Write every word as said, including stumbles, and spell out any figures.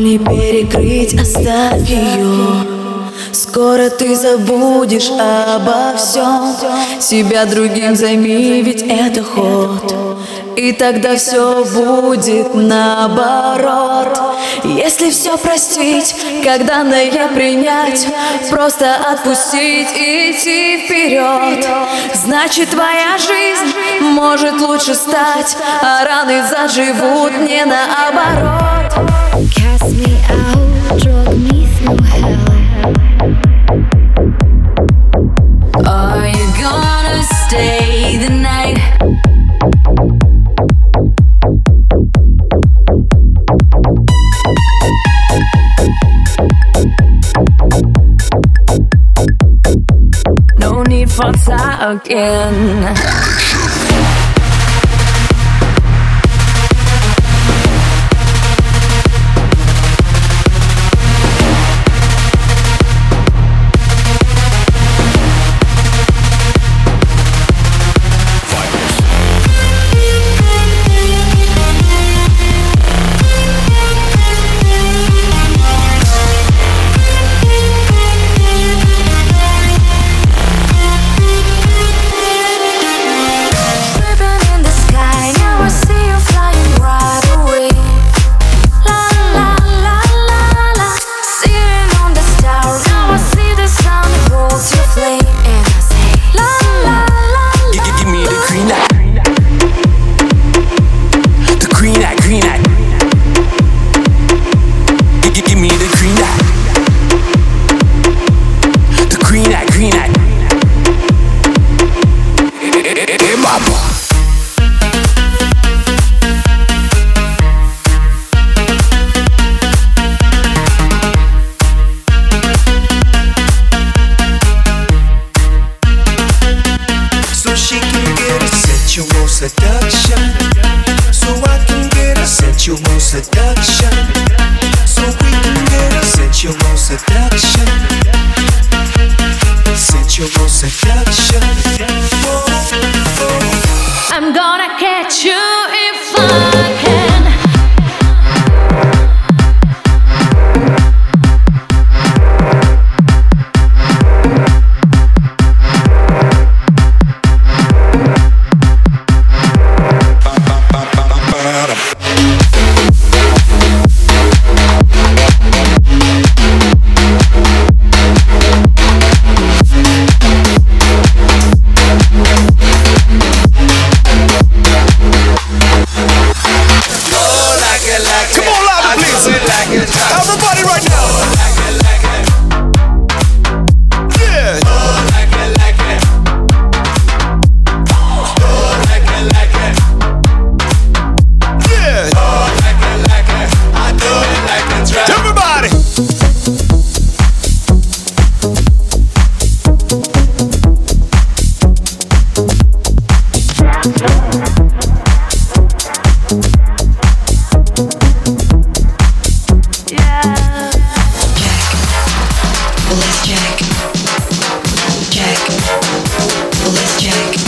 не перекрыть, оставь ее. Скоро ты забудешь обо всем, себя другим займи, ведь это ход. И тогда все будет наоборот. Если все простить, как данное принять, просто отпустить и идти вперед, значит твоя жизнь может лучше стать, а раны заживут не наоборот. Cast me out, drug me through hell. Are you gonna stay the night? No need for talking. Sensual seduction, so I can get a sensual seduction, so we can get a sensual seduction, sensual seduction. Oh, oh. I'm gonna catch you if I can. Everybody right now. Yeah. Yeah. Everybody. Let's jack, jack, let's jack.